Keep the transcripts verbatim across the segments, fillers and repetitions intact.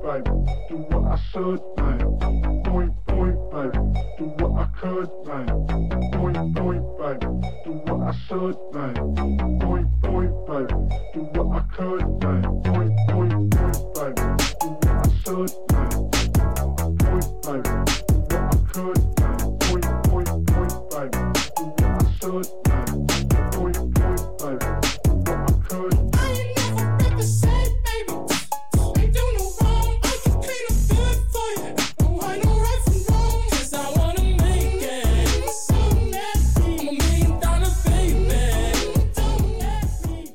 baby, do what I should, man. Point, point, baby, do what I could, man. Point, point, baby, do what I should, man. Point, point, baby, do what I could, man. Point, point, point, baby, do what I should, man. Point, baby, do what I could, man. Point, point, point, baby, do what I should, man. Point, point, baby, do what I could. I ain't never ever said, baby, ain't do no wrong. I can clean up good for you. Oh, I know right from wrong, 'cause I wanna make it. So nasty, I'm a million dollar baby. Don't let me.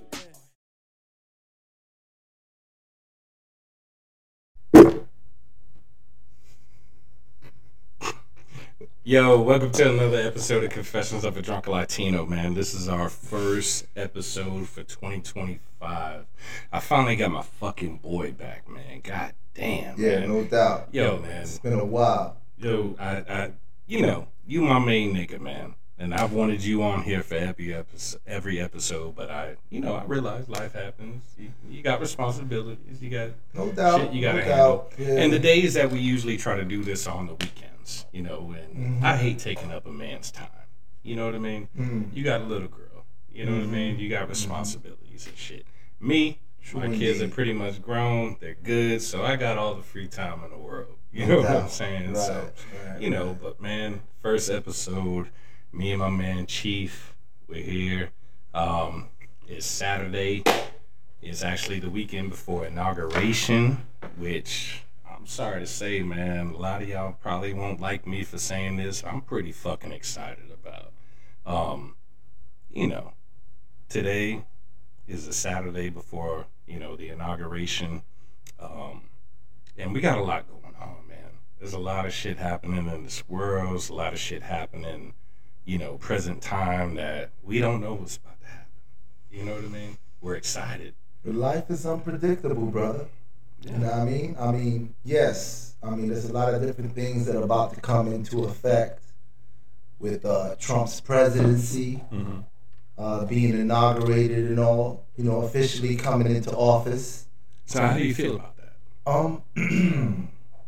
Yo, welcome to another episode of Confessions of a Drunk Latino, man. This is our first episode for twenty twenty-five. I finally got my fucking boy back, man. God damn, Yeah, man. no doubt. Yo, man. It's been a while. Yo, I, I, you know, you my main nigga, man. And I've wanted you on here for every episode, every episode, but I, you know, I realize life happens. You, you got responsibilities. You got No doubt. shit you gotta no handle. doubt. Yeah. And the days that we usually try to do this on the weekends, you know, and Mhm. I hate taking up a man's time. You know what I mean? Mhm. You got a little girl. You know what I Mhm. mean? You got responsibilities and shit. Me, True my kids are indeed. pretty much grown. They're good, so I got all the free time in the world. You No know what I'm doubt. saying? Right, So, right, you know, right. but man, first episode, me and my man Chief, we're here. Um, it's Saturday. It's actually the weekend before inauguration, which I'm sorry to say, man, a lot of y'all probably won't like me for saying this. I'm pretty fucking excited about. Um, you know, today is a Saturday before, you know, the inauguration. Um, and we got a lot going on, man. There's a lot of shit happening in this world. There's a lot of shit happening, you know, present time that we don't know what's about to happen. You know what I mean? We're excited. But life is unpredictable, brother. You know what I mean? I mean, yes. I mean, there's a lot of different things that are about to come into effect with uh, Trump's presidency Mm-hmm. uh, being inaugurated and all, you know, officially coming into office. So how do you feel about that? Um,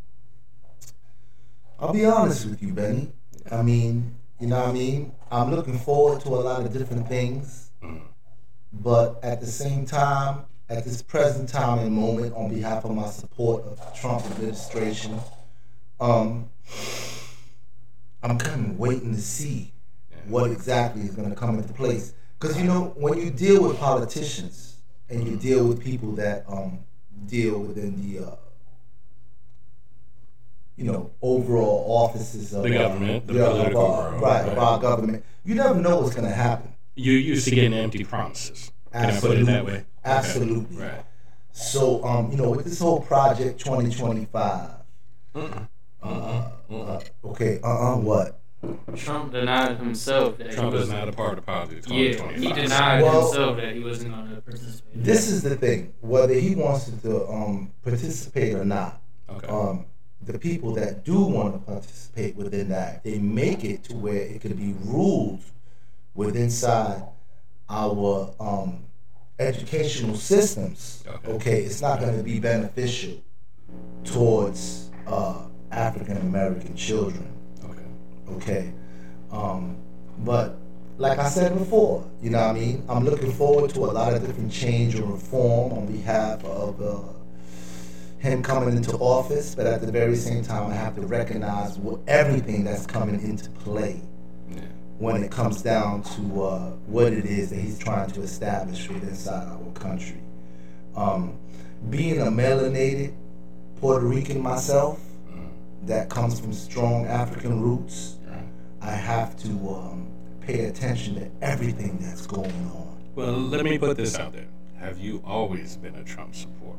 I'll be honest with you, Benny. I mean, you know what I mean? I'm looking forward to a lot of different things, Mm. but at the same time, at this present time and moment, on behalf of my support of the Trump administration, um, I'm kind of waiting to see what exactly is going to come into place. Because, you know, when you deal with politicians and you deal with people that um, deal within the, uh, you know, overall offices of The government, the yeah, of, political uh, world, right, right. of our government, you never know what's going to happen. You used to getting empty promises. Can Absolutely. I put it that way? Okay. Absolutely. Right. So, um, you know, with this whole project twenty twenty-five, Mm-mm. uh, Mm-mm. uh, okay, uh-uh, what? Trump denied himself that Trump he is was not a part of Project Yeah, he twenty twenty-five. denied Well- himself that he wasn't going to participate. This is the thing, whether he wants to um, participate or not, Okay. um, the people that do want to participate within that, they make it to where it could be ruled within inside our um, educational systems. Okay. Okay, it's not going to be beneficial towards uh, African American children. Okay. Okay, um, but like I said before, you know what I mean? I'm looking forward to a lot of different change and reform on behalf of uh, him coming into office, but at the very same time, I have to recognize what, everything that's coming into play Yeah. when it comes down to uh, what it is that he's trying to establish within inside our country. Um, being a melanated Puerto Rican myself, that comes from strong African roots, Right. I have to um, pay attention to everything that's going on. Well, let me put this out there. Have you always been a Trump supporter?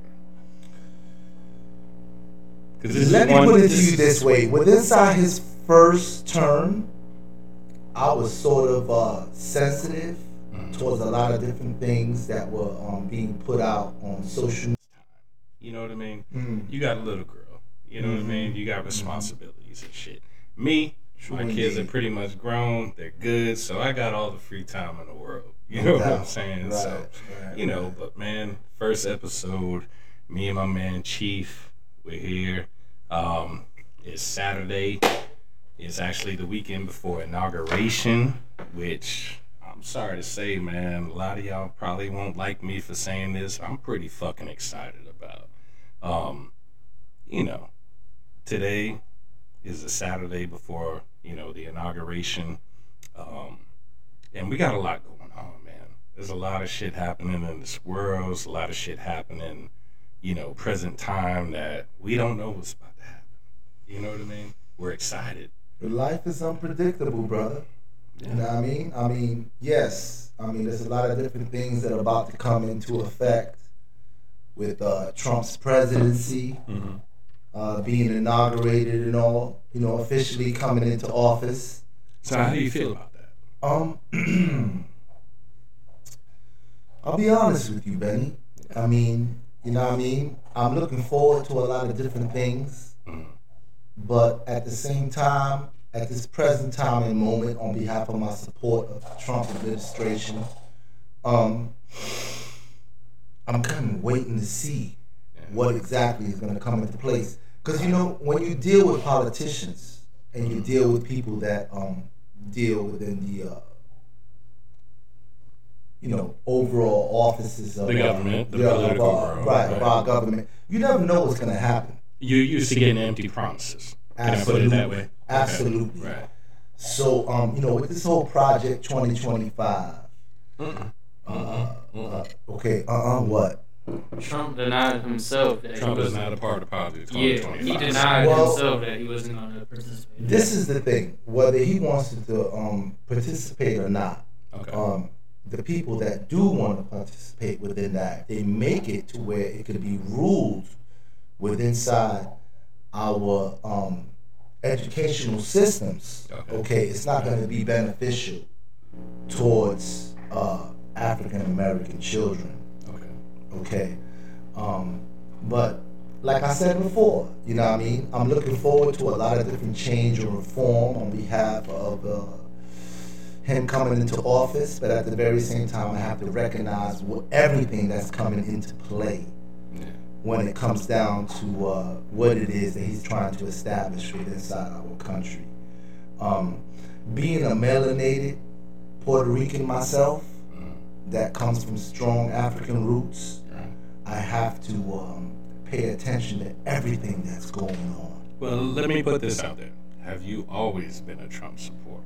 Because Let me put it to you this way. With inside his first term, I was sort of uh, sensitive Mhm. towards a lot of different things that were um, being put out on social media. You know what I mean? Mm. You got a little girl. You know what I Mhm. mean? You got responsibilities and shit. Me, True my kids are indeed. pretty much grown. They're good, so I got all the free time in the world. You No know what I'm doubt. saying? Right, So, right, you know, right. but man, first episode, me and my man Chief, We're here. Um, it's Saturday. It's actually the weekend before inauguration, which I'm sorry to say, man, a lot of y'all probably won't like me for saying this. I'm pretty fucking excited about. Um, you know, today is a Saturday before, you know, the inauguration. Um, and we got a lot going on, man. There's a lot of shit happening in this world. There's a lot of shit happening, you know, present time that we don't know what's about to happen. You know what I mean? We're excited. But life is unpredictable, brother. Yeah. You know what I mean? I mean, yes. I mean, there's a lot of different things that are about to come into effect with uh, Trump's presidency Mm-hmm. uh, being inaugurated and all, you know, officially coming into office. So how do you feel about that? Um, I'll be honest with you, Benny. I mean, you know what I mean? I'm looking forward to a lot of different things. Mm-hmm. But at the same time, at this present time and moment, on behalf of my support of the Trump administration, um, I'm kind of waiting to see what exactly is going to come into place. Because, you know, when you deal with politicians and you deal with people that um, deal within the, uh, you know, overall offices of The government, the yeah, of political our- world, right, right. of our government, you never know what's going to happen. You used to getting empty promises. Can I put it that way? Absolutely. Okay. Right. So, um, you know, with this whole project twenty twenty-five, Mm-mm. uh, Mm-mm. uh, okay, uh-uh, what? Trump denied himself that Trump he is wasn't. not a part of Project Yeah, twenty he twenty-five. denied Well- himself that he wasn't going to participate. This is the thing, whether he wants to um, participate or not, Okay. um, the people that do want to participate within that, they make it to where it could be ruled within inside our um, educational systems. Okay. Okay, it's not going to be beneficial towards uh, African American children. Okay. Okay, um, but like I said before, you know what I mean? I'm looking forward to a lot of different change and reform on behalf of uh, him coming into office, but at the very same time, I have to recognize what, everything that's coming into play Yeah. when it comes down to uh, what it is that he's trying to establish within inside our country. Um, being a melanated Puerto Rican myself, Mm. that comes from strong African roots, Right. I have to um, pay attention to everything that's going on. Well, let me put this out there. Have you always been a Trump supporter?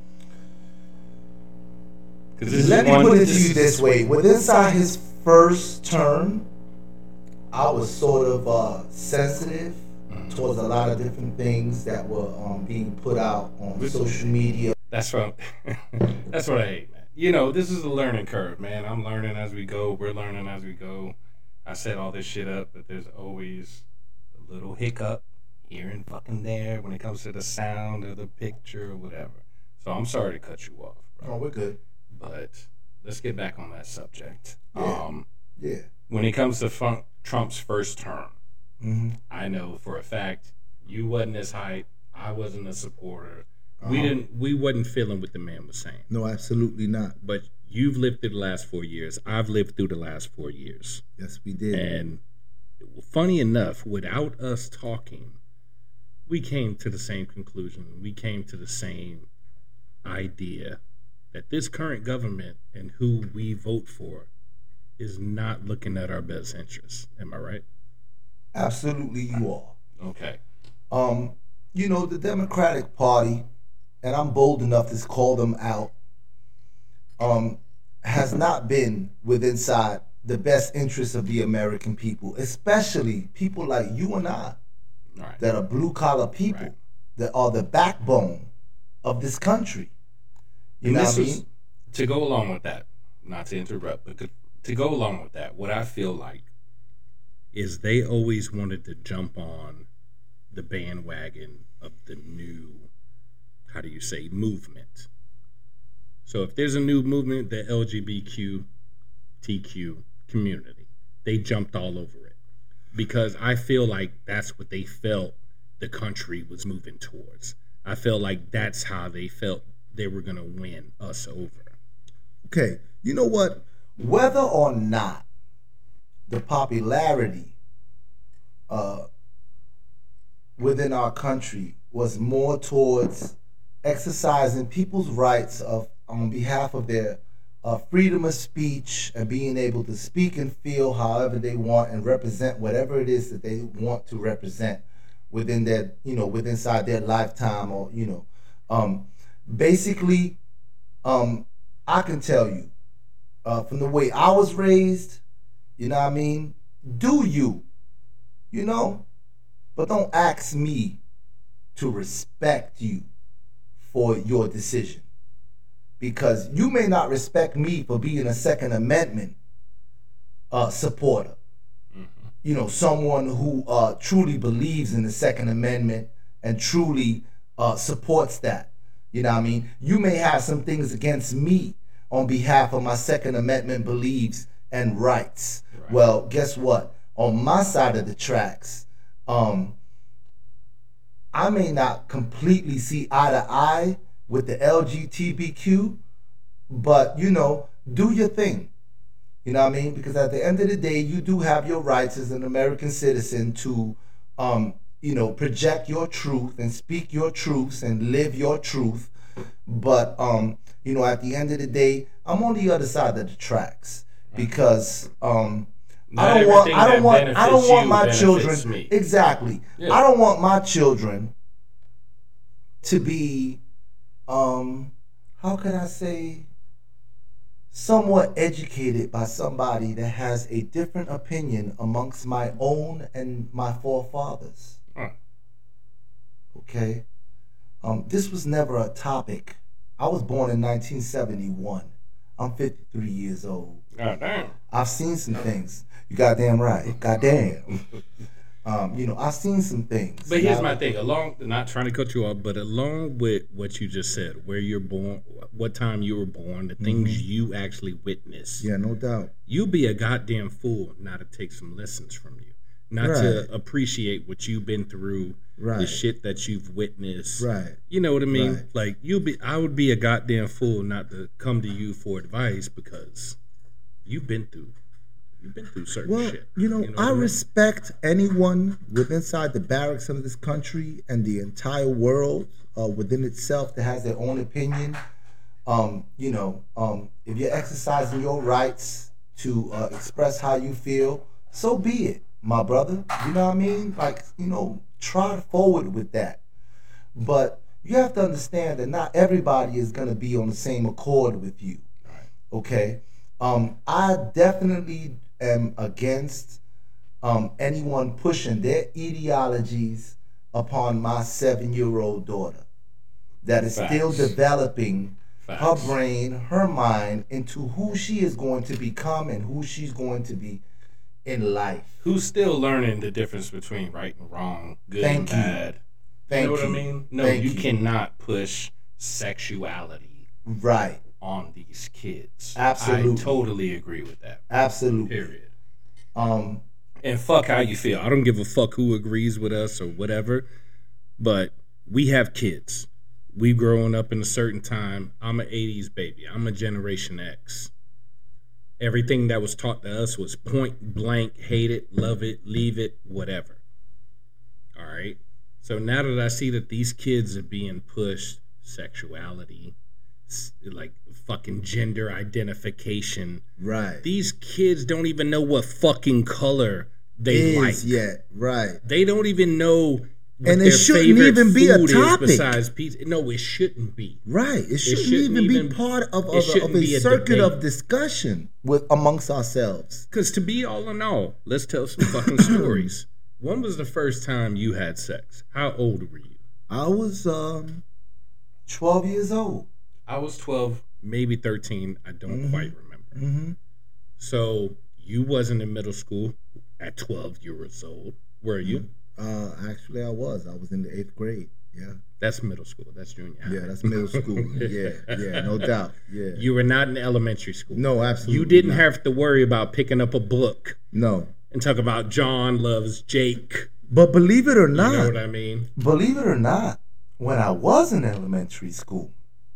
'Cause this is Let me one- put it to you this way: with inside his first term, I was sort of uh, sensitive Mhm. towards a lot of different things that were um, being put out on With- social media. That's what that's what I hate, man. You know, this is a learning curve, man. I'm learning as we go. We're learning as we go. I set all this shit up, but there's always a little hiccup here and fucking there when it comes to the sound or the picture or whatever. So I'm sorry to cut you off, bro. Oh, we're good. But let's get back on that subject. Yeah. Um, Yeah. when it comes to fun- Trump's first term, Mm-hmm. I know for a fact you wasn't as hype. I wasn't a supporter. We Uh-huh. didn't. We wasn't feeling what the man was saying. No, absolutely not. But you've lived through the last four years. I've lived through the last four years. Yes, we did. And funny enough, without us talking, we came to the same conclusion. We came to the same idea that this current government and who we vote for is not looking at our best interests. Am I right? Absolutely, you are. Okay. Um, you know, the Democratic Party, and I'm bold enough to call them out, um, has not been with inside the best interests of the American people, especially people like you and I All right. that are blue collar people Right. that are the backbone of this country. You And know this what I was- mean? To go along with that, not to interrupt, but to, to go along with that, what I feel like is they always wanted to jump on the bandwagon of the new, how do you say, movement. So if there's a new movement, the L G B T Q community, they jumped all over it because I feel like that's what they felt the country was moving towards. I feel like that's how they felt they were going to win us over. Okay, you know what? Whether or not the popularity uh, within our country was more towards exercising people's rights of on behalf of their uh, freedom of speech and being able to speak and feel however they want and represent whatever it is that they want to represent within their, you know, within inside their lifetime, or you know, um, basically, um, I can tell you uh, from the way I was raised, you know what I mean. Do you, you know, but don't ask me to respect you for your decision, because you may not respect me for being a Second Amendment uh, supporter. Mm-hmm. You know, someone who uh, truly believes in the Second Amendment and truly uh, supports that. You know what I mean? You may have some things against me on behalf of my Second Amendment beliefs and rights. Right. Well, guess what? On my side of the tracks, um, I may not completely see eye to eye with the L G B T Q, but, you know, do your thing. You know what I mean? Because at the end of the day, you do have your rights as an American citizen to, um, you know, project your truth and speak your truths and live your truth. But, um, you know, at the end of the day, I'm on the other side of the tracks because um, I don't want, I don't want, I don't want my children. Me. Exactly. Yeah. I don't want my children to be, um, how can I say, somewhat educated by somebody that has a different opinion amongst my own and my forefathers. Huh. Okay? Um, this was never a topic. I was born in nineteen seventy-one. I'm fifty-three years old. God damn. I've seen some things. You goddamn right. Goddamn. Um, you know, I've seen some things. But here's my thing. Along, not trying to cut you off, but along with what you just said, where you're born, what time you were born, the things mm-hmm. you actually witnessed. Yeah, no doubt. You'd be a goddamn fool not to take some lessons from you, not right. to appreciate what you've been through, right. the shit that you've witnessed. Right. You know what I mean? Right. Like you'll be, I would be a goddamn fool not to come to you for advice because you've been through. You've been through certain well, shit. You know, you know I, I mean? respect anyone within inside the barracks of this country and the entire world uh, within itself that has their own opinion. Um, you know, um, if you're exercising your rights to uh, express how you feel, so be it, my brother. You know what I mean? Like, you know, try forward with that. But you have to understand that not everybody is going to be on the same accord with you. Okay? Um, I definitely am against um, anyone pushing their ideologies upon my seven-year-old daughter that is Facts. still developing Facts. her brain, her mind into who she is going to become and who she's going to be in life. Who's still learning the difference between right and wrong, good Thank and you. bad. Thank you know what you. I mean? No, Thank you, you cannot push sexuality. Right. On these kids. Absolutely. I totally agree with that. Absolutely. Period. Um, and fuck how you feel. I don't give a fuck who agrees with us or whatever, but we have kids. We growing up in a certain time. I'm an eighties baby. I'm a Generation X. Everything that was taught to us was point blank, hate it, love it, leave it, whatever. All right? So now that I see that these kids are being pushed sexuality, like fucking gender identification. Right. These kids don't even know what fucking color they is like yet. Right. They don't even know what and it their shouldn't even be a topic. Besides pizza. No, it shouldn't be. Right. It shouldn't, it shouldn't even, even be part of, of, a, of a circuit a of discussion with amongst ourselves. Because to be all in all, let's tell some fucking stories. When was the first time you had sex? How old were you? I was um twelve years old. I was twelve, maybe thirteen. I don't mm-hmm. quite remember. Mm-hmm. So you wasn't in middle school at twelve years old, were you? Uh, actually, I was. I was in the eighth grade. Yeah. That's middle school. That's junior high. Yeah, that's middle school. yeah, yeah, no doubt. Yeah. You were not in elementary school. No, absolutely. You didn't not. have to worry about picking up a book. No. And talk about John loves Jake. But believe it or not, you know what I mean? Believe it or not, when I was in elementary school,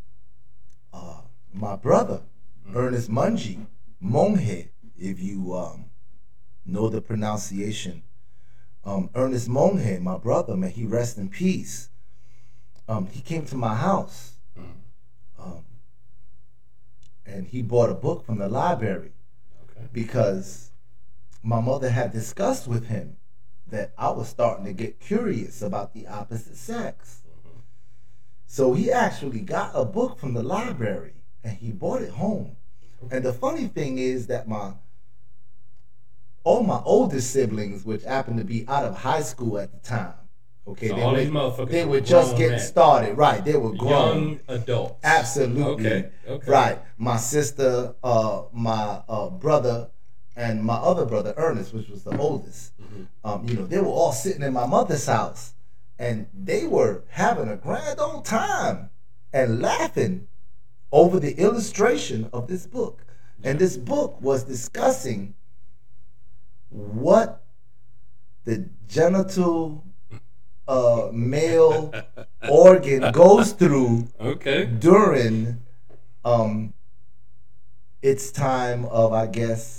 uh, my brother, mm-hmm. Ernest Mungie, Monge, if you um, know the pronunciation, Um, Ernest Monhead, my brother, may he rest in peace. Um, he came to my house, um, and he bought a book from the library Okay. because my mother had discussed with him that I was starting to get curious about the opposite sex. So he actually got a book from the library and he brought it home. And the funny thing is that my all my oldest siblings, which happened to be out of high school at the time, okay, So they, all were, these motherfuckers they were were just grown getting men. started. Right, they were grown. Young adults. Absolutely. Okay. Okay. Right. My sister, uh, my uh, brother, and my other brother, Ernest, which was the oldest, Mm-hmm. um, you know, they were all sitting in my mother's house and they were having a grand old time and laughing over the illustration of this book. And this book was discussing what the genital uh, male organ goes through Okay. during um, its time of, I guess,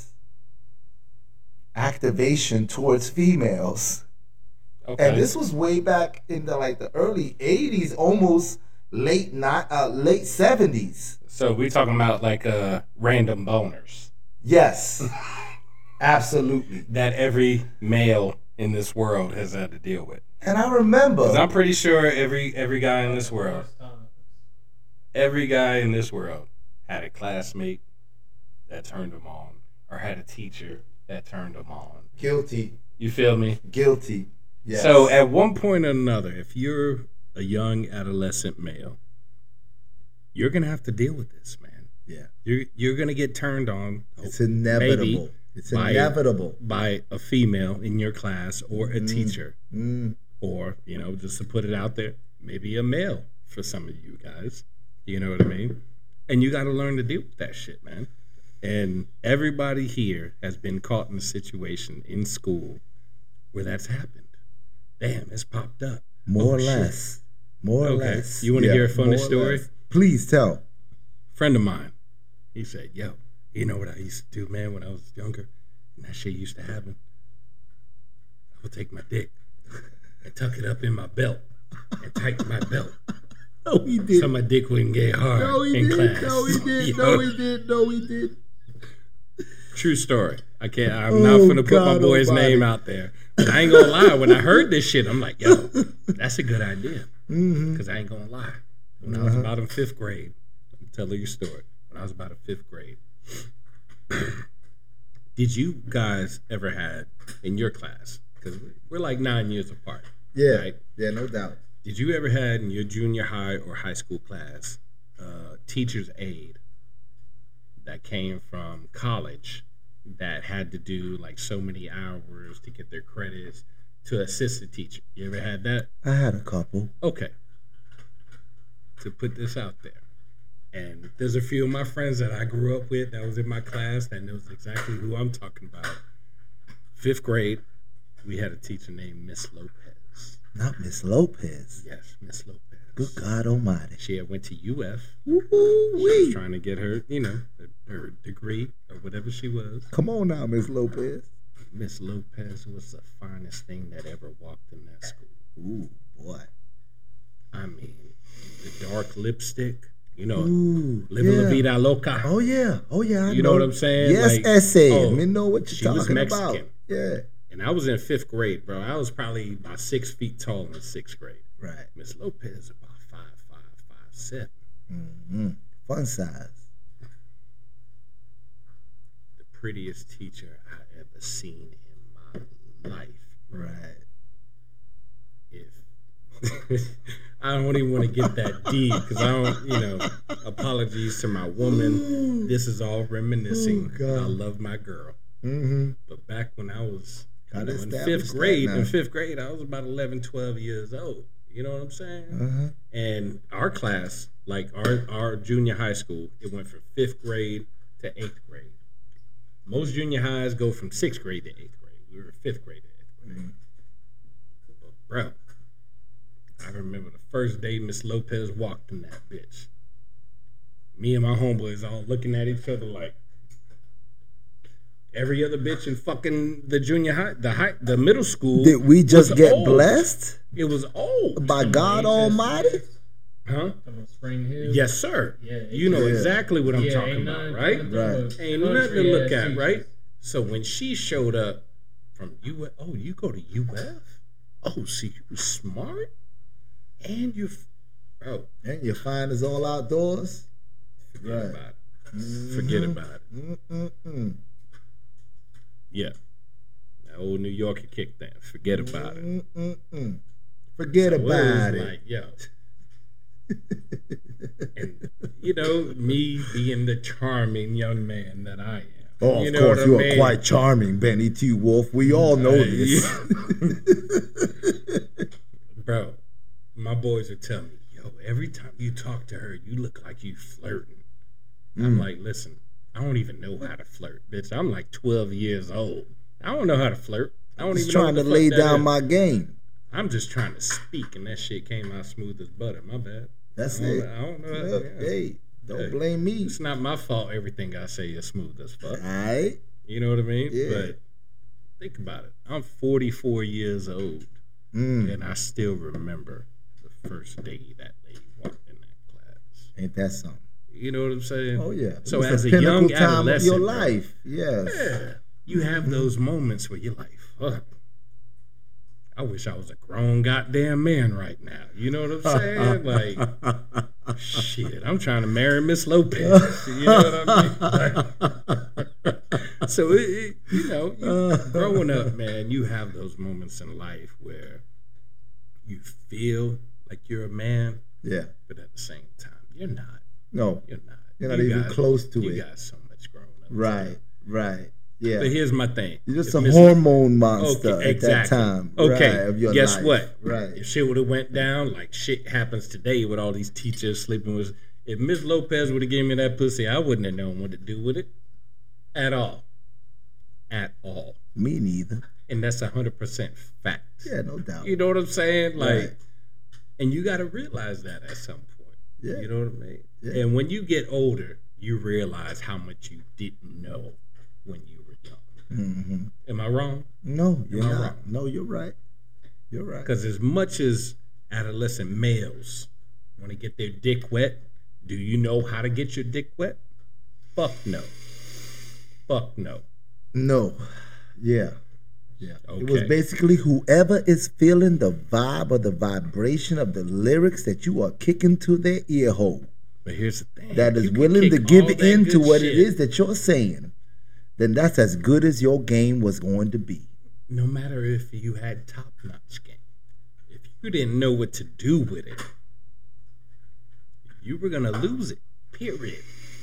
activation towards females. Okay. And this was way back in the like the early eighties, almost late not uh, late seventies. So we talking about like uh random boners Yes, absolutely. that every male in this world has had to deal with. And I remember, Because I'm pretty sure every every guy in this world, every guy in this world had a classmate that turned him on, or had a teacher that turned him on. guilty, You feel me? guilty. Yes. So at one point or another, if you're a young adolescent male, you're gonna have to deal with this, man. yeah, You're you're gonna get turned on. it's inevitable. maybe It's by- inevitable. by a female in your class or a teacher, Mm. or you know, just to put it out there, maybe a male for some of you guys. You know what I mean? And you got to learn to deal with that shit, man. And everybody here has been caught in a situation in school where that's happened. Damn, it's popped up. More Oh, or shit. less. More or Okay. less. You wanna hear a funny more or story? less. Please tell. Friend of mine, he said, "Yo, you know what I used to do, man, when I was younger, and that shit used to happen. I would take my dick and tuck it up in my belt and tighten my belt, No, he did. so my dick wouldn't get hard No, he in did. class." No, he did. Yo, No, he did. No, he did. True story. I can't. I'm Oh, not gonna put my God boy's almighty. name out there. But I ain't gonna lie. When I heard this shit, I'm like, "Yo, that's a good idea." Mm-hmm. Because I ain't gonna lie. When I was about in fifth grade, I'm telling you a story. When I was about in fifth grade, did you guys ever had in your class? Because we're like nine years apart. Yeah. Right? Yeah, no doubt. Did you ever had in your junior high or high school class uh, teacher's aide that came from college that had to do like so many hours to get their credits to assist the teacher? You ever had that? I had a couple. Okay. To put this out there. And there's a few of my friends that I grew up with that was in my class that knows exactly who I'm talking about. Fifth grade, we had a teacher named Miss Lopez. Not Miss Lopez. Yes, Miss Lopez. Good God Almighty. She had went to U F. She was Woo-wee. trying to get her, you know, her degree or whatever she was. Come on now, Miss Lopez. Miss Lopez was the finest thing that ever walked in that school. Ooh, boy. I mean, the dark lipstick, you know, Ooh, Live la yeah. vida loca. Oh yeah, oh yeah. I You know what I'm saying? Yes, Like, essay. oh, Me know what she you're was talking Mexican. about. Yeah, And I was in fifth grade, bro. I was probably about six feet tall in sixth grade. right. Miss Lopez about five, five, five, seven. Mm-hmm. Fun size. The prettiest teacher I ever seen in my life. Right. If I don't even want to get that deep because I don't, you know, apologies to my woman. This is all reminiscing. Oh, God. I love my girl. Mm-hmm. But back when I was you Gotta know, in establish fifth that grade, now. in fifth grade, I was about eleven, twelve years old. You know what I'm saying? Uh-huh. And our class, like our, our junior high school, it went from fifth grade to eighth grade. Most junior highs go from sixth grade to eighth grade. We were fifth grade to eighth grade. But bro, I remember the first day Miss Lopez walked in that bitch. Me and my homeboys all looking at each other like, Every other bitch in fucking the junior high, the high, the middle school. Did we just was get old. blessed It was old. by God Almighty? Huh? From Spring Hill. Yes, sir. Yeah, You know Yeah. exactly what I'm yeah, talking ain't about, nothing- right? nothing Right. but Ain't nothing to country look ass at, teachers. right? So when she showed up from U F, oh, you go to U F? Oh, see, you was smart, and you, bro, And you find us all outdoors? forget Right. about it. Forget about it. Mm-mm-mm. Yeah, that old New Yorker kicked that. Forget about it. Mm-mm-mm. Forget So it was about it. Like, yo. And, you know, me being the charming young man that I am. Oh, you of know course, what I you are mean? quite charming, Benny T. Wolf. We all know Uh, this. Bro, my boys would tell me, yo, every time you talk to her, you look like you flirting. Mm. I'm like, listen, I don't even know how to flirt, bitch. I'm like twelve years old. I don't know how to flirt. I don't Just even know trying what to the lay fuck that down is. my game. I'm just trying to speak, and that shit came out smooth as butter. My bad. That's I don't, it. I don't know. Look, that, yeah. hey, don't Hey. blame me. It's not my fault. Everything I say is smooth as fuck. All right. You know what I mean? Yeah. But think about it. I'm forty-four years old, Mm. and I still remember the first day that lady walked in that class. Ain't that something? You know what I'm saying? Oh yeah. So It was as the a young pinnacle time of adolescent, your bro, life, yes. yeah, you have those moments where you're like, fuck. I wish I was a grown goddamn man right now. You know what I'm saying? Like, shit, I'm trying to marry Miss Lopez. You know what I mean? So, it, it, you know, you, growing up, man, you have those moments in life where you feel like you're a man, Yeah. but at the same time, you're not. No. You're not. You're not You even got- close to you it. got so much growing up. Right. Right. Yeah. But here's my thing. You're just If a Miss- hormone monster Okay, at that exactly. time. Okay, Right, of your guess life. what? Right. If shit would have went down like shit happens today with all these teachers sleeping with, if Miss Lopez would have given me that pussy, I wouldn't have known what to do with it, at all, at all. Me neither. And that's a hundred percent fact. Yeah, no doubt. You know what I'm saying? Like, Right. and you got to realize that at some point. Yeah. You know what I mean? Yeah. And when you get older, you realize how much you didn't know when you were young. hmm Am I wrong? No, you're Am I not. wrong? No, you're right. You're right. Because as much as adolescent males want to get their dick wet, do you know how to get your dick wet? Fuck no. Fuck no. No. Yeah. Yeah. It was Okay. basically whoever is feeling the vibe or the vibration of the lyrics that you are kicking to their ear hole, But here's the thing. that You is can willing to kick give all that in to good what shit. it is that you're saying, then that's as good as your game was going to be. No matter if you had top-notch game. If you didn't know what to do with it, you were going to lose it. Period.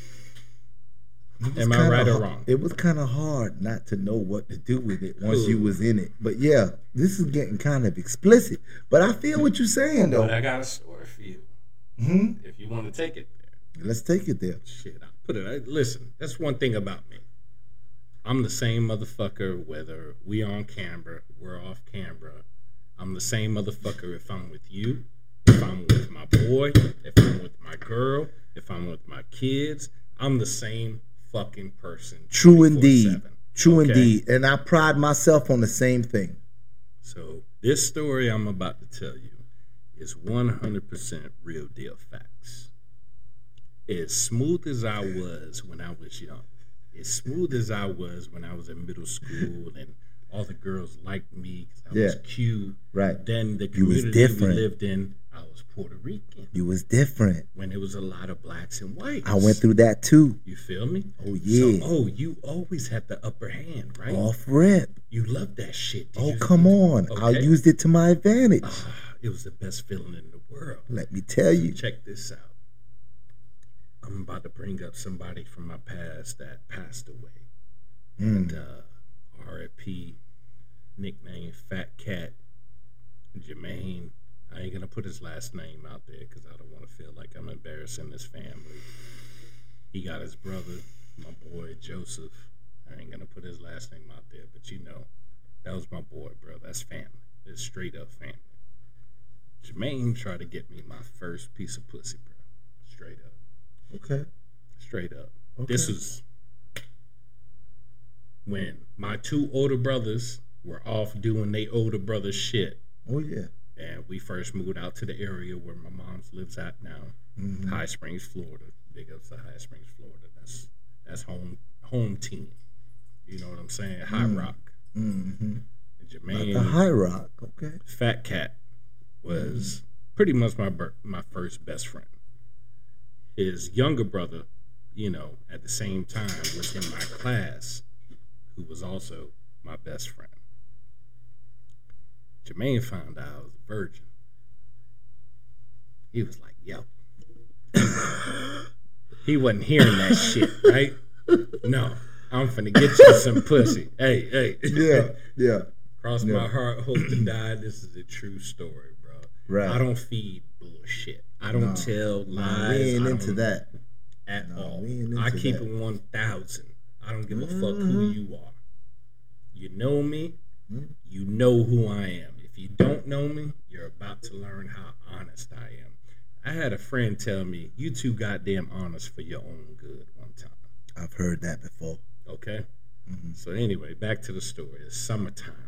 It was Am I kinda right or har- wrong? It was kind of hard not to know what to do with it once Ooh. you was in it. But yeah, this is getting kind of explicit. But I feel what you're saying though. But I got a story for you. hmm If you want to take it there. Let's take it there. Shit, I put it. I, listen, that's one thing about me. I'm the same motherfucker whether we on camera, we're off camera. I'm the same motherfucker if I'm with you, if I'm with my boy, if I'm with my girl, if I'm with my kids. I'm the same fucking person. True indeed. twenty-four seven. True Okay? indeed. And I pride myself on the same thing. So this story I'm about to tell you is one hundred percent real deal facts. As smooth as I was when I was young, as smooth as I was when I was in middle school and all the girls liked me because I was Yeah. cute. Right. Then the You was community we different. lived in, I was Puerto Rican. You was different. When there was a lot of blacks and whites. I went through that too. You feel me? Oh, yeah. So, oh, you always had the upper hand, right? Off rip. You loved that shit. Did Oh, you- come on. I Okay. used it to my advantage. Ah, it was the best feeling in the world. Let me tell you. Check this out. I'm about to bring up somebody from my past that passed away. Mm. And uh, R I P, nickname Fat Cat, Jermaine. I ain't gonna put his last name out there because I don't want to feel like I'm embarrassing his family. He got his brother, my boy Joseph. I ain't gonna put his last name out there, but you know, that was my boy, bro. That's family. It's straight up family. Jermaine tried to get me my first piece of pussy, bro. Straight up. Okay. Straight up. Okay. This was when my two older brothers were off doing their older brother shit. Oh yeah. And we first moved out to the area where my mom's lives at now, Mm-hmm. High Springs, Florida. Big ups to High Springs, Florida. That's that's home home team. You know what I'm saying? High Rock. Mm-hmm. And Like Jermaine, the High Rock. Okay. Fat Cat, was pretty much my bir- my first best friend. His younger brother, you know, at the same time was in my class, who was also my best friend. Jermaine found out I was a virgin. He was like, yo. He wasn't hearing that shit, right? No, I'm finna get you some pussy. Hey, hey. Yeah. Yeah. Cross Yeah. my heart, hope to die. This is a true story, bro. Right. I don't feed bullshit. I don't No. tell Nah, lies. we ain't I into don't- that. At No, all. we ain't I into keep that. it one thousand. I don't give a fuck who you are. You know me, Mhm. you know who I am. If you don't know me, you're about to learn how honest I am. I had a friend tell me, you too goddamn honest for your own good one time. I've heard that before. Okay? Mhm. So anyway, back to the story. It's summertime.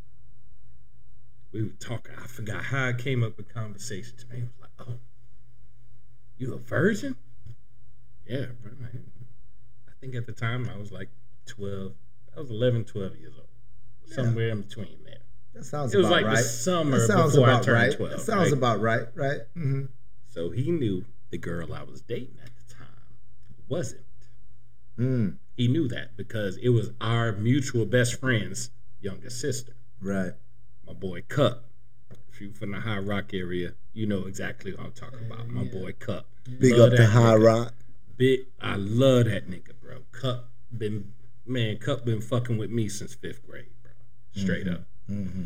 We were talking. I forgot how I came up with conversation. Jermaine was like, oh, you a virgin? Yeah, bro. I think at the time I was like twelve. I was eleven, twelve years old. Somewhere in between there. That sounds It was about like right. the summer that sounds before I about turned right. twelve. That sounds right? about right, right? Mm-hmm. So he knew the girl I was dating at the time wasn't. Mm, He knew that because it was our mutual best friend's younger sister. right. My boy Cup. If you from the High Rock area, you know exactly what I'm talking about. My yeah. boy Cup. Big Love up to that High nigga. Rock. Big, I love that nigga, bro. Cup been, man, Cup been fucking with me since fifth grade, bro. Straight up. Mm-hmm.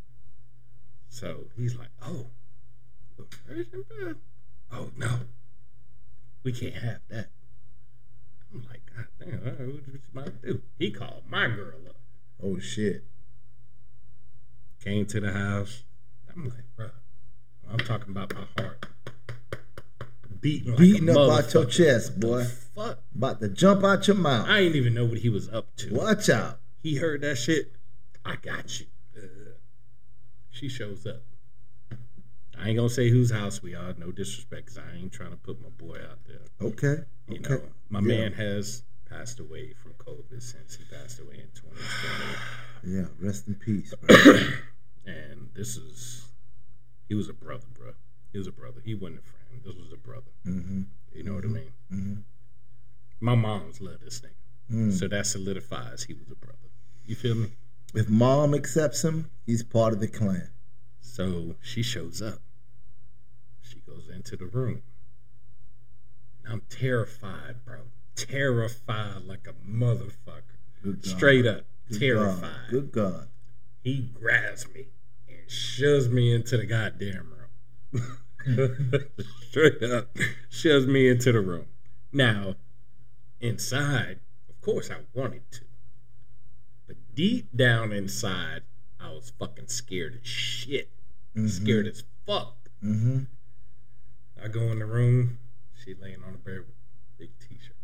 So he's like, oh, you a virgin, bro? Oh, no. We can't have that. I'm like, God damn, all right, what, what you about to do? He called my girl up. Oh shit. Came to the house. I'm like, bro, I'm talking about my heart. Beating like Beating a up out your motherfucker. chest, boy. The fuck? About to jump out your mouth. I didn't even know what he was up to. Watch out. He heard that shit. I got you. Uh, she shows up. I ain't gonna say whose house we are. No disrespect, because I ain't trying to put my boy out there. Okay. You Okay. know, my Yeah. man has passed away from COVID since he passed away in twenty twenty. Yeah. Rest in peace, bro. And this is, he was a brother, bro. He was a brother. He wasn't a friend. This was a brother. mm-hmm. You know what I mean? Mm-hmm. My mom's love this nigga. Mm. So that solidifies he was a brother. You feel me? If mom accepts him, he's part of the clan. So she shows up. She goes into the room. I'm terrified, bro. Terrified like a motherfucker. Good God. Straight up. Good Terrified. God. Good God. He grabs me and shoves me into the goddamn room. Straight up. Shoves me into the room. Now, inside, of course I wanted to. But deep down inside, I was fucking scared as shit. Mhm. Scared as fuck. Mm-hmm. I go in the room. She laying on the bed with a big t-shirt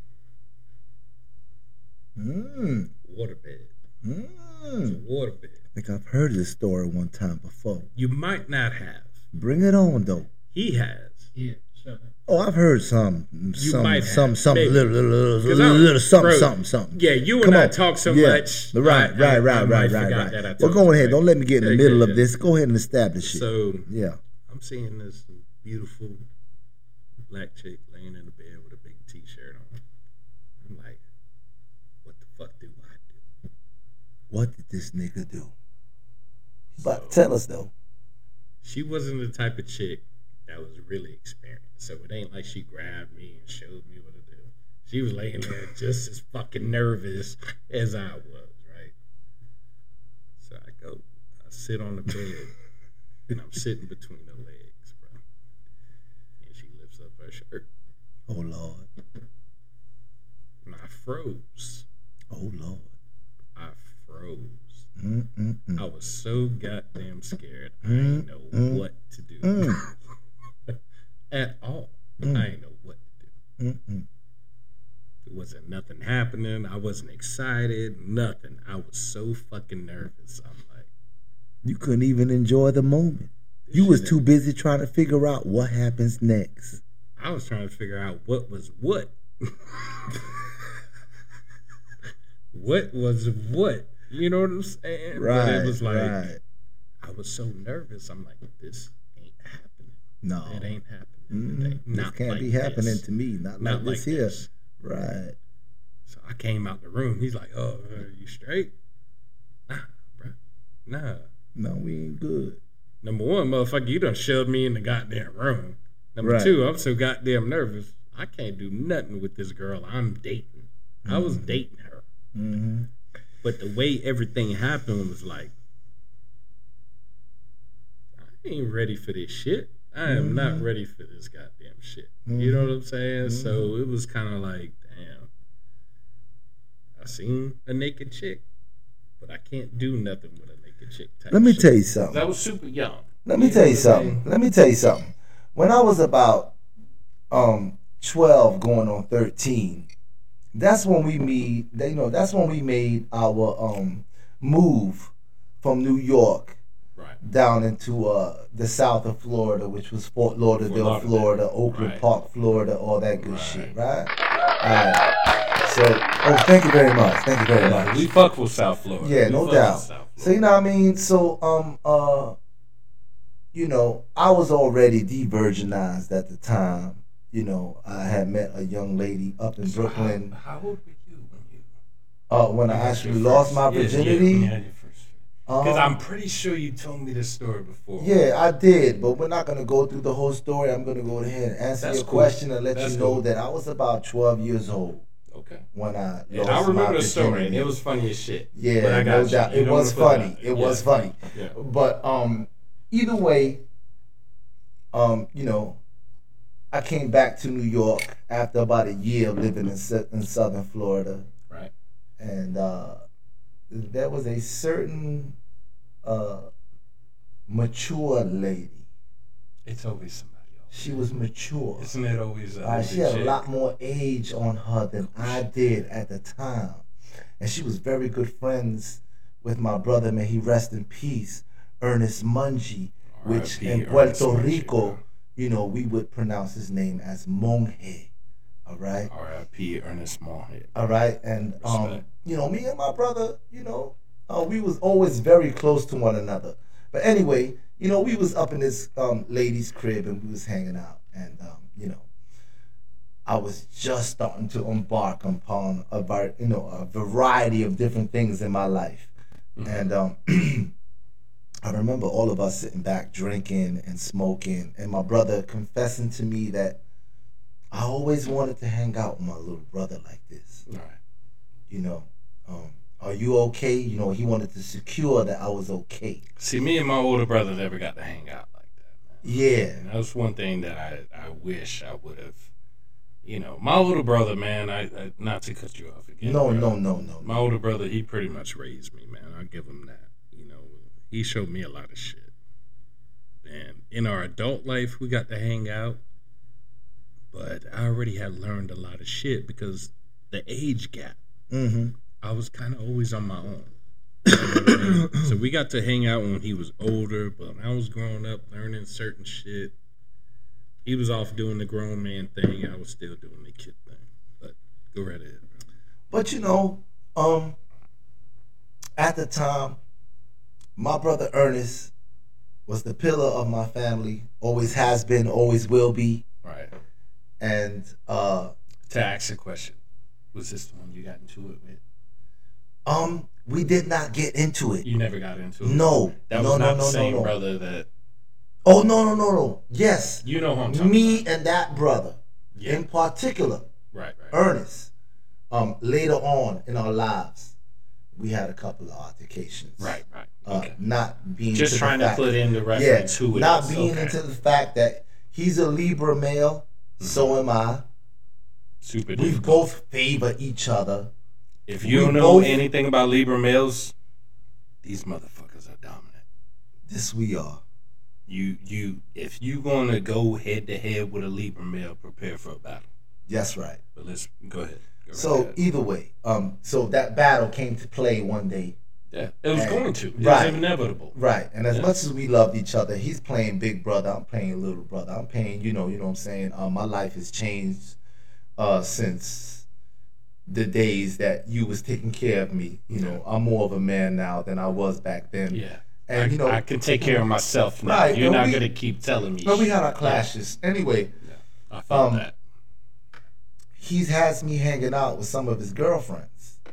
on. Mm. Water bed. It's Mm. a water bed. I think I've heard this story one time before. You might not have. Bring it on, though. He has. Yeah, sure. Oh, I've heard some, some, might some, have, some, maybe. little, little, 'Cause little, I'm- little, something, bro, something, something. Yeah, you and Come I on. talk so Yeah. much. Right, I- right, I- right, I right, might right, forgot right. that I Well, told go you, ahead. right? Don't let me get in the Yeah, middle yeah, of yeah. this. Go ahead and establish it. So Yeah. I'm seeing this beautiful black chick laying in the bed with a big t-shirt on. I'm like, what the fuck do I do? What did this nigga do? So, But tell us, though. she wasn't the type of chick that was really experienced. So it ain't like she grabbed me and showed me what to do. She was laying there just as fucking nervous as I was, right? So I go, I sit on the bed, and I'm sitting between her legs, bro. And she lifts up her shirt, Oh, Lord. and I froze. Oh, Lord. I froze. Mm-mm-mm. I was so goddamn scared. I didn't know Mm, what to do mm. at all. Mm. I didn't know what to do. Mm-mm. It wasn't nothing ain't happening. I wasn't excited. Nothing. I was so fucking nervous. I'm like, You couldn't even enjoy the moment. You was too busy trying to figure out what happens next. I was trying to figure out what was what. What was what? You know what I'm saying? Right. But it was like, right. I was so nervous. I'm like, this ain't happening. No. It ain't happening. Mm-hmm. It ain't, This not can't like be happening this. to me. Not, Not like this like here. this. Right. So I came out the room. He's like, oh, are you straight? Nah, bro. Nah. No, we ain't good. Number one, motherfucker, you done shoved me in the goddamn room. Number Right. two, I'm so goddamn nervous. I can't do nothing with this girl I'm dating. I was Mhm. dating her. Mm-hmm. But the way everything happened was like, I ain't ready for this shit. I am not Mhm. ready for this goddamn shit. You know what I'm saying? Mhm. So it was kind of like, damn. I seen a naked chick, but I can't do nothing with a naked chick type Let me shit. tell you something. That was super young. Let me tell you something. Let me tell you something. When I was about um twelve, going on thirteen, that's when we made. You know, that's when we made our um move from New York Right. down into uh the south of Florida, which was Fort Lauderdale, Lauderdale. Florida, Oakland Right. Park, Florida, all that good Right. shit, right? Alright. So, oh, thank you very much. Thank you very Yeah, much. we fuck with South Florida. Yeah, We no fuck with doubt. South So you know what I mean? So um uh you know, I was already de-virginized at the time. You know, I had met a young lady up in So Brooklyn. How, how old were you when you Uh when I you had actually your lost first- my yeah, yeah, virginity. when you had your first- Because um, I'm pretty sure you told me this story before. Yeah, I did, but we're not gonna go through the whole story. I'm gonna go ahead and answer That's your cool. question and let That's you know cool. that I was about twelve years old Okay. when I lost And I my remember the story, and virginity. it was funny as shit. Yeah, but I got no you. doubt. You It don't was wanna put funny. that- It yeah. was funny. Yeah. But um, either way, um, you know, I came back to New York after about a year of living in Sou- in Southern Florida, Right. and uh, there was a certain uh, mature lady. It's always somebody else. She was mature. Isn't it always a Uh, older she had a chick? lot more age on her than I did at the time. And she was very good friends with my brother, may he rest in peace, Ernest Mungie, which R I P in Ernest Puerto Mungie, Rico, bro. you know, we would pronounce his name as Monje. All right? R I P Ernest Moorhead. All right? And, um, Respect. you know, me and my brother, you know, uh, we was always very close to one another. But anyway, you know, we was up in this um, lady's crib and we was hanging out. And, um, you know, I was just starting to embark upon a, var- you know, a variety of different things in my life. Mhm. And um, I remember all of us sitting back drinking and smoking, and my brother confessing to me that I always wanted to hang out with my little brother like this. All right. You know, um, are you okay? You know, he wanted to secure that I was okay. See, me and my older brother never got to hang out like that, man. Yeah. And that was one thing that I, I wish I would have. You know, my older brother, man, I, I not to cut you off again. No, bro. no, no, no. My older brother, he pretty much raised me, man. I give him that. You know, he showed me a lot of shit. And in our adult life, we got to hang out. But I already had learned a lot of shit because the age gap. Mm-hmm. I was kind of always on my own. You know what I mean? So we got to hang out when he was older, but when I was growing up, learning certain shit. He was off doing the grown man thing. I was still doing the kid thing. But go right ahead, bro. But you know, um, at the time, my brother Ernest was the pillar of my family. Always has been, always will be. Right. And uh, To ask a question, was this the one you got into it with? um, we did not get into it. You never got into it? No, That no, was no, not no, the same no, no. brother that... Oh no, no, no, no. Yes, You know who I'm talking me about. and that brother, Yeah. in particular, Right, right. Ernest. Um, later on in our lives, we had a couple of altercations. Right, right. Uh, Okay. Not being Just to trying the to fact, put in the yeah, reference who it not is. being Okay. into the fact that he's a Libra male, so am I. Super We difficult. both favor each other. If you we don't know both- anything about Libra males, these motherfuckers are dominant. This we are. You, you, if you gonna go head to head with a Libra male, prepare for a battle. That's right. But let's go ahead. Go So ahead. either way, um, so that battle came to play one day. Yeah, it was And- going to. It right. was inevitable. Right, and as Yeah. much as we loved each other, he's playing big brother, I'm playing little brother. I'm playing, you know, you know what I'm saying. Um, my life has changed uh, since the days that you was taking care of me. You know, I'm more of a man now than I was back then. Yeah. And I, you know, I can take care of myself now. Right, You're and not we- going to keep telling me. but we shit. had our clashes anyway. I felt um, that. He has me hanging out with some of his girlfriends.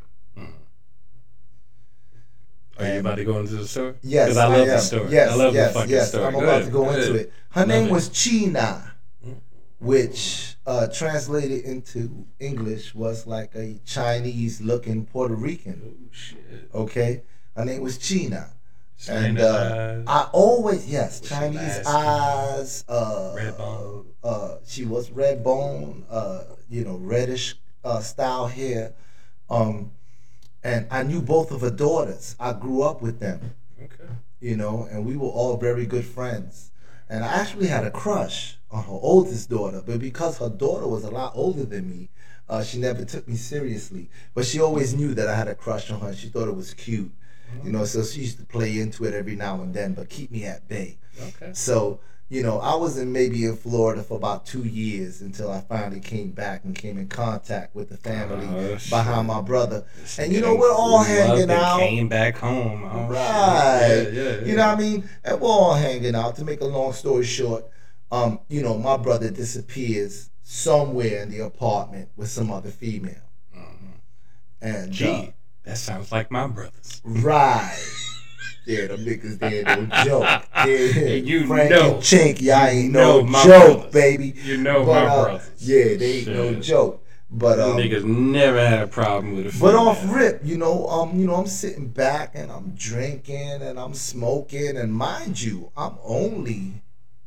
Are you about to go into the story? Yes, Because I love am. the story. Yes, I love yes, the fucking yes. story. I'm Go about ahead, to go, go into ahead. it. Her Love name it. was China, which uh, translated into English was like a Chinese-looking Puerto Rican. Oh, shit. Okay, her name was China, China and uh, eyes. I always yes, Was she Chinese light eyes. Uh, Red bone. Uh, she was red bone. Uh, you know, reddish uh, style hair. Um, and I knew both of her daughters. I grew up with them. Okay. You know, and we were all very good friends. And I actually had a crush on her oldest daughter, but because her daughter was a lot older than me, uh, she never took me seriously. But she always knew that I had a crush on her. She thought it was cute, you know. So she used to play into it every now and then, but keep me at bay. Okay. So, you know, I was in maybe in Florida for about two years until I finally came back and came in contact with the family Oh, shit. behind my brother. This And you nigga know, we're all grew up hanging and out. Came back home. Oh, shit. Right. Yeah, yeah, yeah. You know what I mean? And we're all hanging out. To make a long story short, um, you know, my brother disappears somewhere in the apartment with some other female. And Gee, uh, that sounds like my brothers. right. Yeah, them niggas they ain't no joke. Yeah, And you Frank know- and Chink, y'all ain't know no my joke, brothers. baby. You know But, my uh, brothers. Yeah, they ain't no Shit. joke. But Them um, niggas never had a problem with a But female. off rip, you know, um, you know, I'm sitting back and I'm drinking and I'm smoking, and mind you, I'm only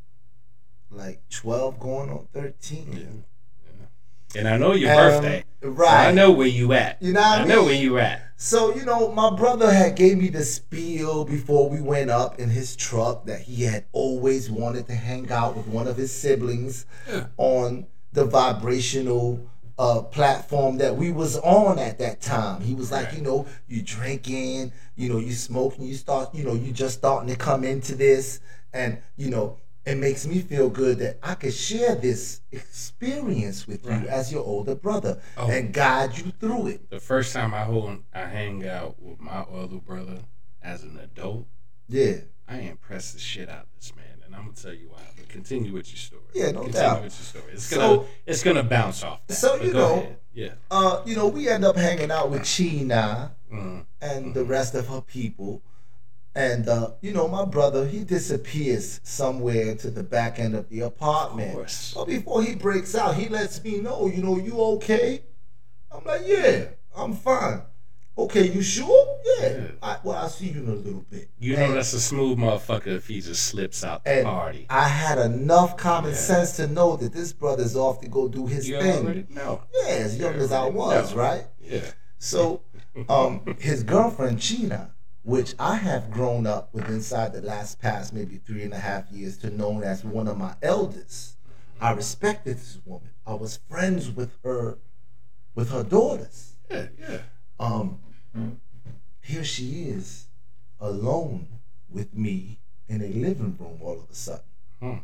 like twelve, going on thirteen. Yeah. And I know your Um, birthday. right. So I know where you at. You know what I I know mean? where you at. So, you know, my brother had gave me the spiel before we went up in his truck that he had always wanted to hang out with one of his siblings on the vibrational uh, platform that we was on at that time. He was like, Right. you know, you drinking, you know, you smoking, you start, you know, you just starting to come into this, and you know, it makes me feel good that I could share this experience with Right. you as your older brother Oh. and guide you through it. The first time I hold, I hang out with my older brother as an adult, Yeah. I impressed the shit out of this man, and I'm gonna tell you why. But continue with your story. Yeah, no continue doubt. with your story. It's So- gonna, it's gonna bounce off. That, so, but you go know, ahead. Yeah. Uh, you know, we end up hanging out with China Mm. and the rest of her people. And, uh, you know, my brother, he disappears somewhere into the back end of the apartment. Of course. But before he breaks out, he lets me know, you know, you okay? I'm like, yeah, I'm fine. Okay, you sure? Yeah. Yeah. I, well, I'll see you in a little bit. You know And- that's a smooth motherfucker if he just slips out the and party. I had enough common Yeah. sense to know that this brother's off to go do his You thing. already know. Yeah, as young You as I already was, know. right? Yeah. So, um, his girlfriend Gina, which I have grown up with inside the last past maybe three and a half years to known as one of my elders. I respected this woman. I was friends with her, with her daughters. Yeah. Yeah. Um, here she is, alone with me in a living room all of a sudden. Hmm.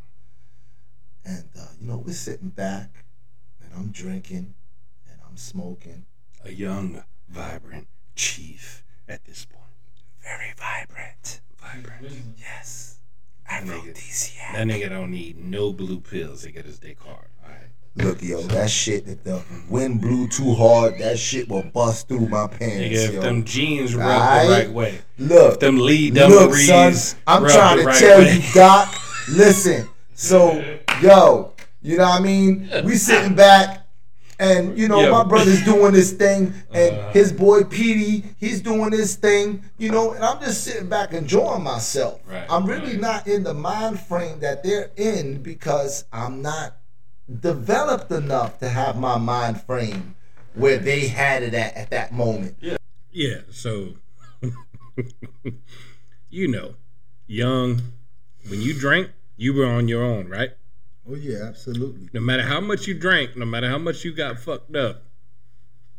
And uh, you know, we're sitting back, and I'm drinking, and I'm smoking. A young, vibrant chief at this point. Very vibrant. Vibrant. Yes. That nigga, Aphrodisiac. that nigga don't need no blue pills to get his dick hard. All right. Look, yo, that shit, if the wind blew too hard, that shit will bust through my pants, Nigga, if yo. them jeans rub Aight? the right way, Look, if them lead look, dungarees son, I'm rub trying the to right tell way. you, Doc, listen, so, yo, you know what I mean? We sitting back, and, you know, Yo. my brother's doing this thing, and Uh. his boy Petey, he's doing this thing, you know, and I'm just sitting back enjoying myself. Right, I'm really right. not in the mind frame that they're in because I'm not developed enough to have my mind frame where they had it at at that moment. Yeah, so you know, young, when you drank, you were on your own, right? Oh yeah, absolutely. No matter how much you drank, no matter how much you got fucked up,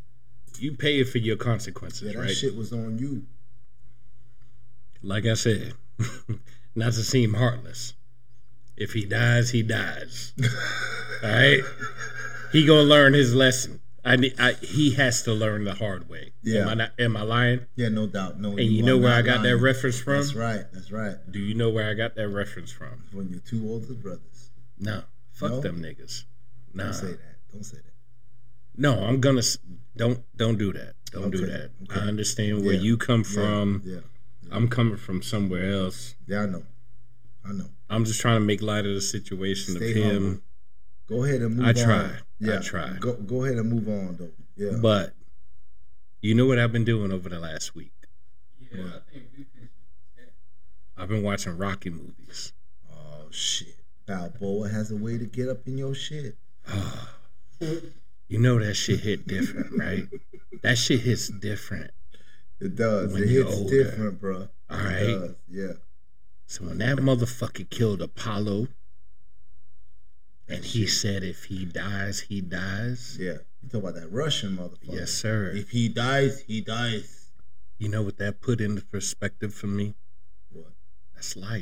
you pay for your Yeah, consequences, that right? shit was on you. Like I said, not to seem heartless. If he dies, he dies. All right, he gonna learn his lesson. I, need, I he has to learn the hard way. Yeah. Am I not, am I lying? Yeah, no doubt. No, And you know are where not I got that lying. reference from? That's right. That's right. Do you know where I got that reference from? From your two oldest brothers. No, fuck No? them niggas. Nah, Don't say that. Don't say that. no, I'm gonna s- don't don't do that. Don't do Okay, that. okay. I understand where Yeah, you come Yeah, from. Yeah. I'm coming from somewhere else. Yeah, I know. I know. I'm just trying to make light of the situation Stay of him. humble. Go ahead and move I on. try. Yeah, I try. Go go ahead and move on though. Yeah. But you know what I've been doing over the last week? Yeah, I think we can. I've been watching Rocky movies. Oh shit. Balboa has a way to get up in your shit. You know that shit hit different, right? That shit hits different. It does. When it you're hits older. different, bro. All It right. does. Yeah. So when that motherfucker killed Apollo, and he said if he dies, he dies. Yeah. You talk about that Russian motherfucker. Yes, sir. If he dies, he dies. You know what that put into perspective for me? What? That's life.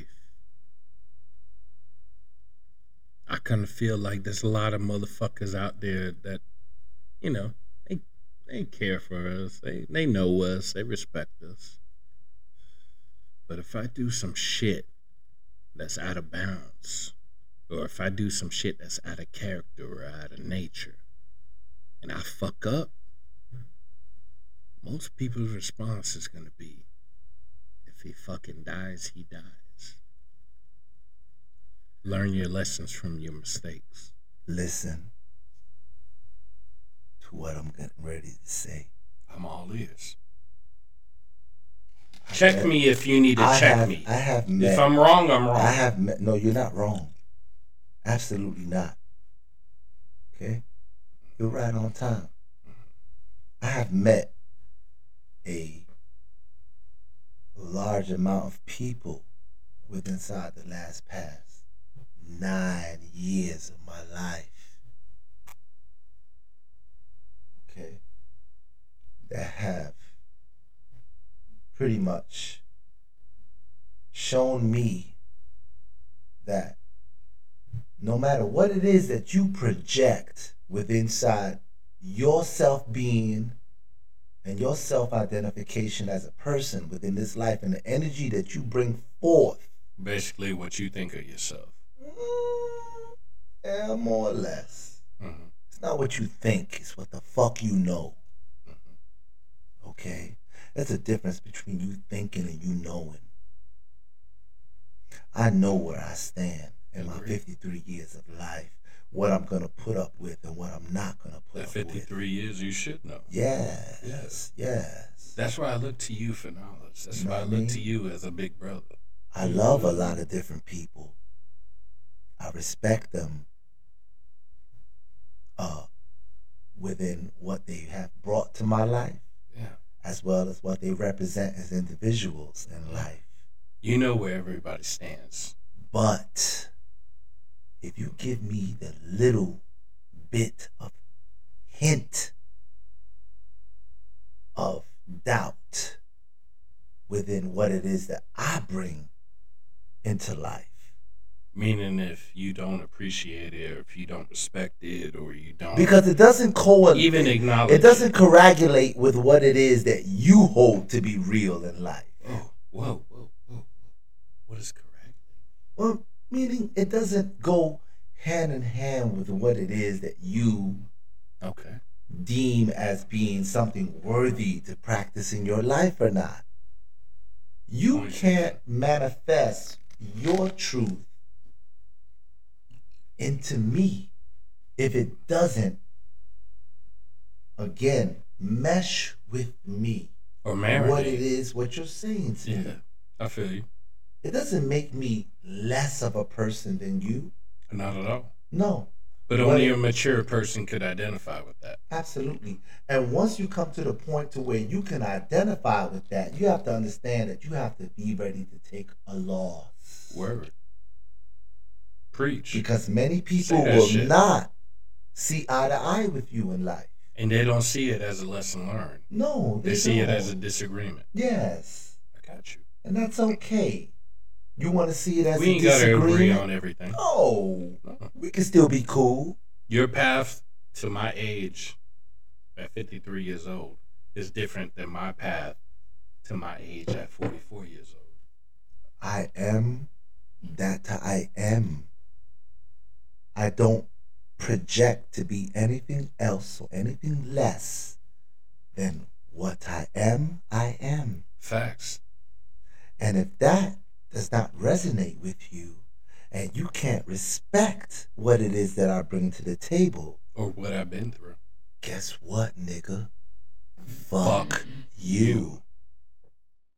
I kind of feel like there's a lot of motherfuckers out there that, you know, they they care for us. They they know us. They respect us. But if I do some shit that's out of bounds, or if I do some shit that's out of character or out of nature, and I fuck up, most people's response is gonna be, if he fucking dies, he dies. Learn your lessons from your mistakes. Listen to what I'm getting ready to say. I'm all ears. Check me if you need to I check have, me. I have met. If I'm wrong, I'm wrong. I have met. No, you're not wrong. Absolutely not. Okay? You're right on time. I have met a large amount of people within inside the last past nine years of my life. Okay? That have pretty much shown me that no matter what it is that you project with inside your self-being and your self-identification as a person within this life and the energy that you bring forth, Basically, what you think of yourself. mm, yeah, more or less. Mhm. It's not what you think, it's what the fuck you know. Okay? There's a difference between you thinking and you knowing. I know where I stand in my Agreed. fifty-three years of life, what I'm going to put up with and what I'm not going to put At up with. fifty-three years, you should know. Yes, Yes. yes. That's why I look to you for knowledge. That's You know why I what I look to mean? you as a big brother. I love a lot of different people. I respect them uh, within what they have brought to my life, Yeah. as well as what they represent as individuals in life. You know where everybody stands. But if you give me the little bit of hint of doubt within what it is that I bring into life, Meaning if you don't appreciate it, or if you don't respect it, or you don't because it doesn't correlate, even acknowledge it doesn't correlate with what it is that you hold to be real in life. Oh, whoa, whoa, whoa. What is correct? Well, meaning it doesn't go hand in hand with what it is that you Okay. deem as being something worthy to practice in your life or not. You Point. can't manifest your truth into me if it doesn't, again, mesh with me. Or marinate. What it is, what you're saying to Yeah, me. I feel you. It doesn't make me less of a person than you. Not at all. No. But What only it- a mature person could identify with that. Absolutely. And once you come to the point to where you can identify with that, you have to understand that you have to be ready to take a loss. Word. Preach. Because many people Say that will shit. not see eye to eye with you in life. And they don't see it as a lesson learned. No, They, they, see it don't. as a disagreement. Yes, I got you. and that's okay. You want to see it as We a ain't got to disagreement? agree on everything. No, No. we can still be cool. Your path to my age at fifty-three years old is different than my path to my age at forty-four years old. I am that I am. I don't project to be anything else or anything less than what I am, I am. Facts. And if that does not resonate with you and you can't respect what it is that I bring to the table, Or what I've been through. guess what, nigga? Fuck you.